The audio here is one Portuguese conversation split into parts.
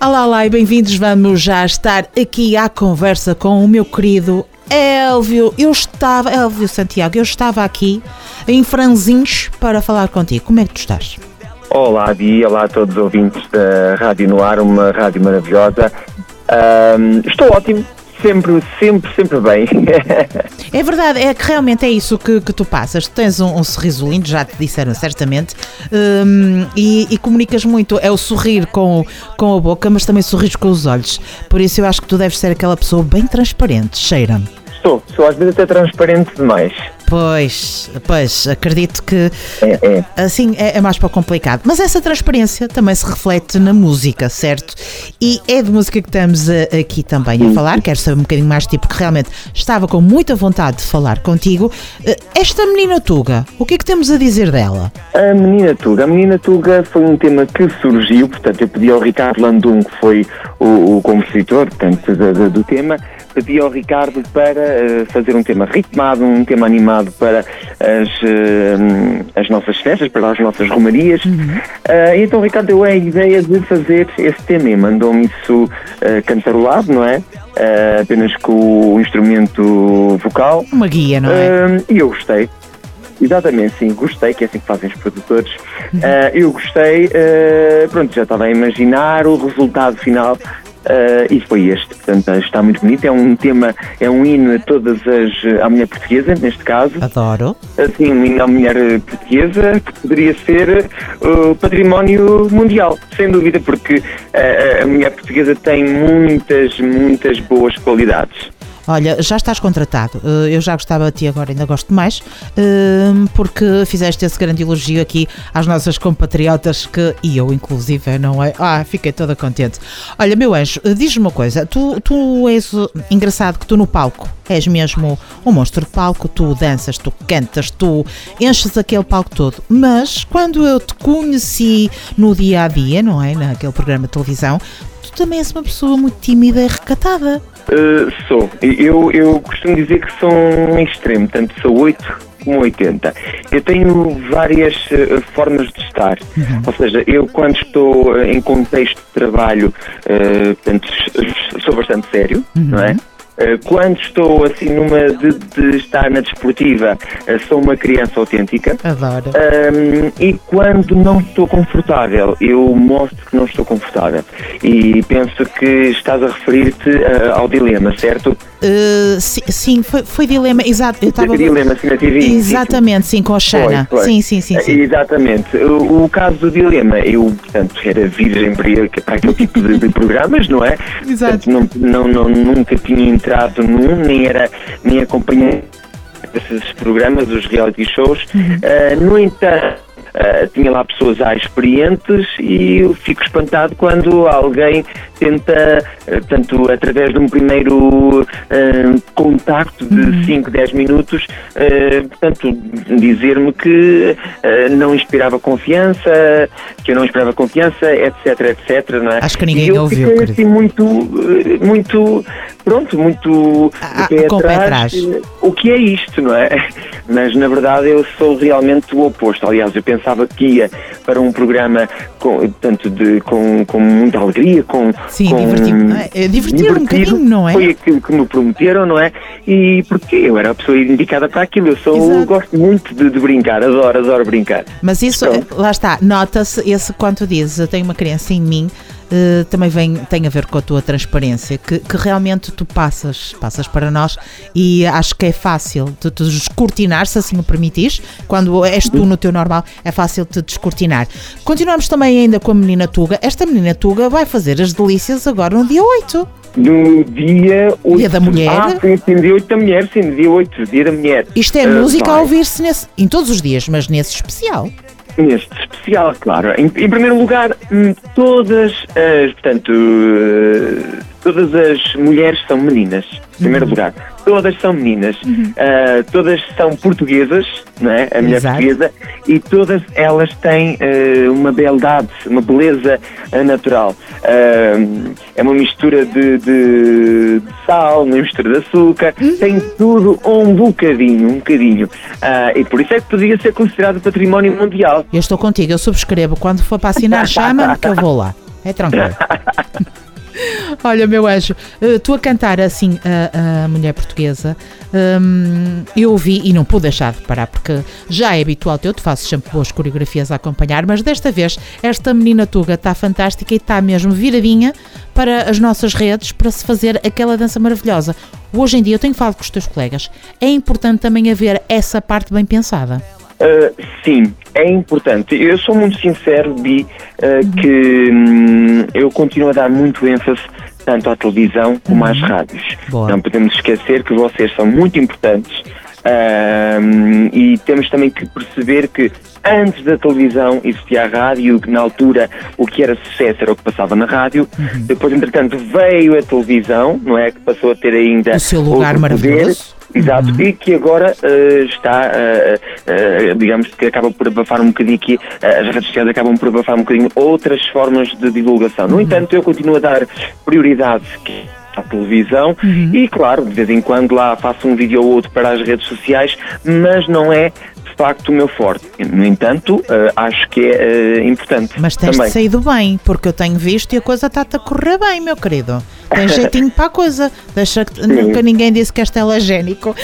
Olá, olá e bem-vindos. Vamos já estar aqui à conversa com o meu querido Élvio Santiago. Eu estava aqui em Franzins para falar contigo. Como é que tu estás? Olá, Di, olá a todos os ouvintes da Rádio no Ar, uma rádio maravilhosa. Estou ótimo, sempre bem. É verdade, é que realmente é isso que tu passas. Tu tens um sorriso lindo, já te disseram certamente, e comunicas muito. É o sorrir com a boca, mas também sorris com os olhos. Por isso eu acho que tu deves ser aquela pessoa bem transparente, cheira-me. Sou às vezes até transparente demais. Pois, acredito que assim é mais para o complicado. Mas essa transparência também se reflete na música, certo? E é de música que estamos aqui também a falar. Quero saber um bocadinho mais de ti, porque realmente estava com muita vontade de falar contigo. Esta menina Tuga, o que é que temos a dizer dela? A menina Tuga foi um tema que surgiu, portanto eu pedi ao Ricardo Landum, que foi o compositor, portanto, do tema, pedi ao Ricardo para fazer um tema ritmado, um tema animado para as nossas festas, para as nossas romarias. Então o Ricardo deu a ideia de fazer esse tema e mandou-me isso cantarolado, não é? Apenas com o instrumento vocal. Uma guia, não é? E eu gostei. Exatamente, sim, gostei, que é assim que fazem os produtores. Eu gostei, pronto, já estava a imaginar o resultado final. E foi este, portanto está muito bonito, é um tema, é um hino a todas à mulher portuguesa, neste caso. Adoro. Assim, um hino à mulher portuguesa que poderia ser património mundial, sem dúvida, porque a mulher portuguesa tem muitas boas qualidades. Olha, já estás contratado. Eu já gostava de ti, agora ainda gosto mais, porque fizeste esse grande elogio aqui às nossas compatriotas, e eu inclusive, não é? Fiquei toda contente. Olha, meu anjo, diz-me uma coisa, tu és engraçado que tu no palco és mesmo um monstro de palco, tu danças, tu cantas, tu enches aquele palco todo, mas quando eu te conheci no dia a dia, não é? Naquele programa de televisão, tu também és uma pessoa muito tímida e recatada. Sou. Eu costumo dizer que sou um extremo, tanto sou 8 como 80. Eu tenho várias formas de estar. Ou seja, eu quando estou em contexto de trabalho, portanto, sou bastante sério, não é? Quando estou assim numa de estar na desportiva, sou uma criança autêntica. Adoro. E quando não estou confortável, eu mostro que não estou confortável. E penso que estás a referir-te ao dilema, certo? Sim, foi dilema, exato. Eu estava dilema assim na TV. Exatamente, sim, com a Xana. Foi. Sim. Exatamente. O caso do dilema, eu, portanto, era virgem para aquele tipo de programas, não é? Exato. Portanto, nunca tinha entrado nem acompanhei esses programas, os reality shows. No entanto, tinha lá pessoas experientes e eu fico espantado quando alguém tenta, portanto, através de um primeiro contacto de 5, 10 minutos, portanto, dizer-me que não inspirava confiança, que eu não inspirava confiança, etc, não é? Acho que ninguém ouviu. Eu fiquei assim muito com o pé atrás. O que é isto, não é? Mas na verdade eu sou realmente o oposto. Aliás, eu pensava que ia para um programa com muita alegria, divertir um bocadinho, não é? Foi aquilo que me prometeram, não é? E porque eu era a pessoa indicada para aquilo. Eu gosto muito de brincar, adoro brincar. Mas isso, lá está, nota-se quando tu dizes, eu tenho uma criança em mim, também tem a ver com a tua transparência, que realmente tu passas para nós, e acho que é fácil de te descortinar, se assim o permitires. Quando és tu no teu normal, é fácil te descortinar. Continuamos também ainda com a menina Tuga. Esta menina Tuga vai fazer as delícias agora no dia 8. No dia 8. Dia da Mulher. Sim, dia 8 da Mulher, sim, dia 8, dia da Mulher. Isto é música a ouvir-se em todos os dias, mas nesse especial. Neste especial, claro. Em primeiro lugar, todas as mulheres são meninas. Em primeiro lugar, todas são meninas. Todas são portuguesas, não é? A mulher portuguesa. E todas elas têm uma beldade, uma beleza natural. É uma mistura de sal, uma mistura de açúcar. Tem tudo um bocadinho. E por isso é que podia ser considerado património mundial. Eu estou contigo, eu subscrevo. Quando for para assinar, chama-me que eu vou lá. É tranquilo. Olha, meu anjo, tu a cantar assim a mulher portuguesa, eu ouvi e não pude deixar de parar, porque já é habitual teu, tu fazes sempre boas coreografias a acompanhar, mas desta vez esta menina Tuga está fantástica e está mesmo viradinha para as nossas redes para se fazer aquela dança maravilhosa. Hoje em dia, eu tenho falado com os teus colegas, é importante também haver essa parte bem pensada. Sim, é importante. Eu sou muito sincero, Bi, que eu continuo a dar muito ênfase tanto à televisão como às rádios. Boa. Não podemos esquecer que vocês são muito importantes e temos também que perceber que antes da televisão existia a rádio, que na altura o que era sucesso era o que passava na rádio. Depois, entretanto, veio a televisão, não é? Que passou a ter ainda o seu lugar maravilhoso. Exato, e que agora está, digamos que acaba por abafar um bocadinho aqui, as redes sociais acabam por abafar um bocadinho outras formas de divulgação. No entanto, eu continuo a dar prioridade à televisão e, claro, de vez em quando lá faço um vídeo ou outro para as redes sociais, mas não é de facto o meu forte. No entanto, acho que é importante. Mas tens também saído bem, porque eu tenho visto e a coisa está-te a correr bem, meu querido. Tem jeitinho para a coisa. Deixa que nunca ninguém disse que és telegénico.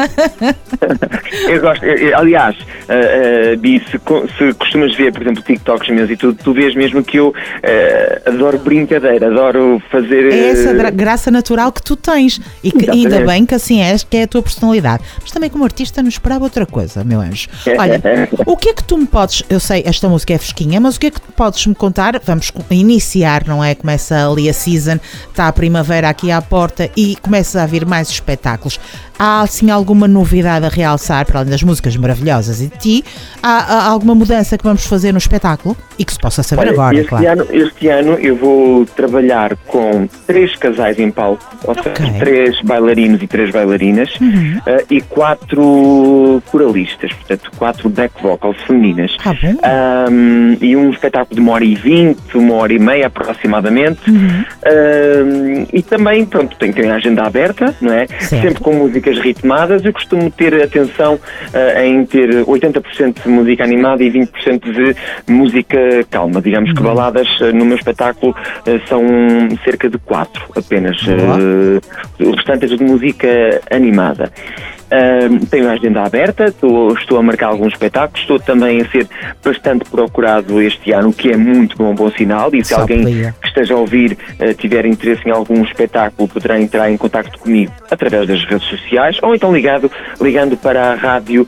Eu gosto, aliás, Bi, se costumas ver, por exemplo, TikToks meus e tu vês mesmo que eu adoro brincadeira, adoro fazer... É essa graça natural que tu tens e que ainda bem que assim és, que é a tua personalidade. Mas também como artista não esperava outra coisa, meu anjo. Olha, o que é que tu me podes... Eu sei, esta música é fresquinha, mas o que é que tu podes me contar? Vamos iniciar, não é? Começa ali a season, está a primavera aqui à porta e começa a vir mais espetáculos. Há assim alguma novidade a realçar, para além das músicas maravilhosas e de ti? Há alguma mudança que vamos fazer no espetáculo? E que se possa saber agora, claro. Este ano eu vou trabalhar com 3 casais em palco, ou seja, 3 bailarinos e 3 bailarinas e 4 coralistas, portanto 4 back vocals femininas. E um espetáculo de 1h20, 1h30 aproximadamente. E também, pronto, tem a agenda aberta, não é? Certo. Sempre com músicas ritmadas. Eu costumo ter atenção em ter 80% de música animada e 20% de música calma. Digamos que baladas no meu espetáculo são cerca de 4 apenas. O restante é de música animada. Tenho a agenda aberta, estou a marcar alguns espetáculos, estou também a ser bastante procurado este ano, o que é muito bom sinal, e se alguém que esteja a ouvir tiver interesse em algum espetáculo, poderá entrar em contacto comigo através das redes sociais, ou então ligando para a rádio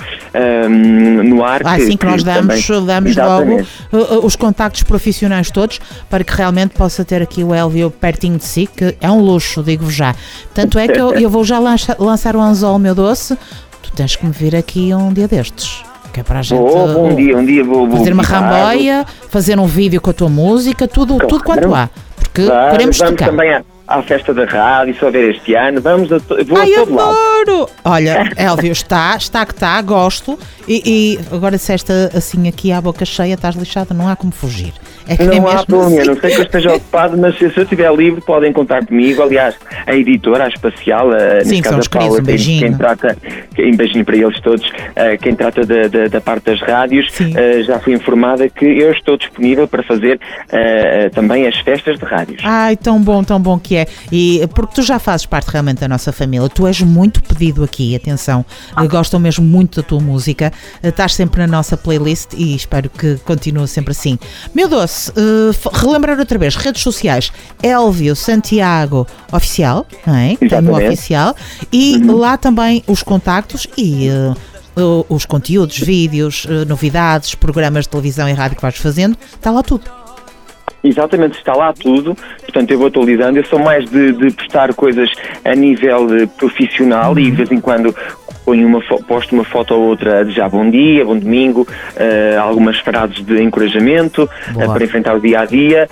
no ar. Sim, que nós damos logo os contactos profissionais todos, para que realmente possa ter aqui o Elvio pertinho de si, que é um luxo, digo-vos já. Tanto é que eu vou já lançar o anzol, meu doce. Tu tens que me vir aqui um dia destes, que é para a gente um dia vou fazer uma ramboia, fazer um vídeo com a tua música, tudo quanto há, porque queremos tocar. Também à festa da rádio, só ver este ano, vou a todo lado. Adoro! Olha, Elvio, está que está, gosto, e agora se esta assim aqui à boca cheia, estás lixada, não há como fugir. É que não há problema, não sei que eu esteja ocupado, mas se eu estiver livre podem contar comigo. Aliás, a editora, a Espacial, neste caso a Paula, um beijinho. Quem trata, um beijinho para eles todos, quem trata da parte das rádios, já fui informada que eu estou disponível para fazer também as festas de rádios. Ai, tão bom que é. E porque tu já fazes parte realmente da nossa família, tu és muito pedido aqui, atenção, gostam mesmo muito da tua música, estás sempre na nossa playlist e espero que continue sempre assim. Meu doce, relembrar outra vez, redes sociais, Elvio Santiago Oficial, não é? Tem o oficial, e lá também os contactos e os conteúdos, vídeos, novidades, programas de televisão e rádio que vais fazendo, está lá tudo. Exatamente, está lá tudo, portanto eu vou atualizando. Eu sou mais de postar coisas a nível profissional e de vez em quando posto uma foto ou outra a desejar bom dia, bom domingo, algumas frases de encorajamento para enfrentar o dia a dia.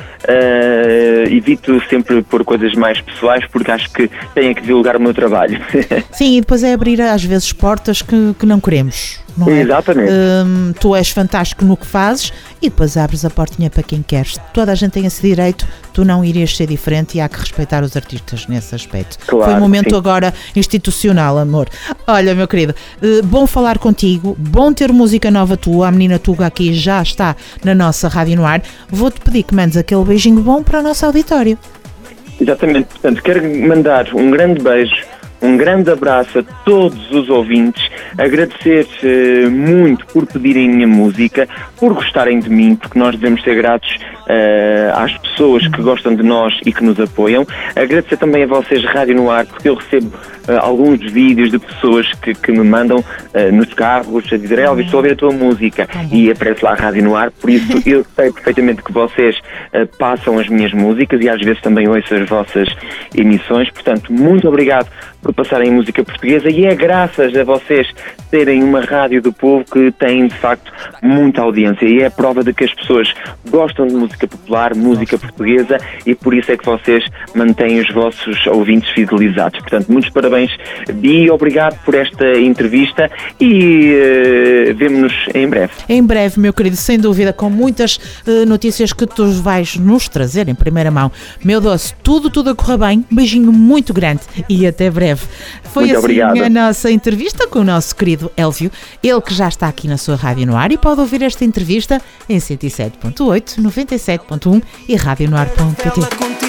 Evito sempre pôr coisas mais pessoais porque acho que tenho que divulgar o meu trabalho. Sim, e depois é abrir às vezes portas que não queremos. não é? Exatamente. Tu és fantástico no que fazes e depois abres a portinha para quem queres. Toda a gente tem esse direito, tu não irias ser diferente e há que respeitar os artistas nesse aspecto. Claro, foi um momento sim. agora institucional, amor. Olha, meu querido, bom falar contigo, bom ter música nova tua, a menina Tuga aqui já está na nossa Rádio no Ar. Vou-te pedir que mandes aquele beijinho bom para o nosso auditório. Exatamente, portanto, quero mandar um grande beijo, um grande abraço a todos os ouvintes, agradecer muito por pedirem a minha música, por gostarem de mim, porque nós devemos ser gratos às pessoas que gostam de nós e que nos apoiam. Agradecer também a vocês, Rádio no Ar, porque eu recebo alguns vídeos de pessoas que me mandam nos carros a dizer: Elvis, estou a ouvir a tua música, e aparece lá a Rádio no Ar. Por isso eu sei perfeitamente que vocês passam as minhas músicas e às vezes também ouço as vossas emissões. Portanto, muito obrigado por passarem música portuguesa, e é graças a vocês terem uma rádio do povo que tem de facto muita audiência, e é a prova de que as pessoas gostam de música popular, música portuguesa, e por isso é que vocês mantêm os vossos ouvintes fidelizados. Portanto, muitos parabéns, Bi, obrigado por esta entrevista e vemo-nos em breve. Em breve, meu querido, sem dúvida, com muitas notícias que tu vais nos trazer em primeira mão. Meu doce, tudo a correr bem, um beijinho muito grande e até breve. Foi muito assim obrigado. A nossa entrevista com o nosso querido Elvio, ele que já está aqui na sua Rádio no Ar, e pode ouvir esta entrevista em 107.8, 97.1 e radionoar.pt.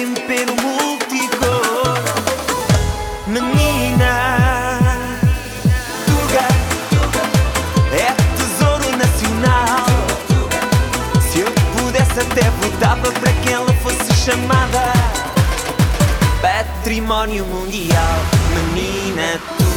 Até votava para que ela fosse chamada Património Mundial, menina.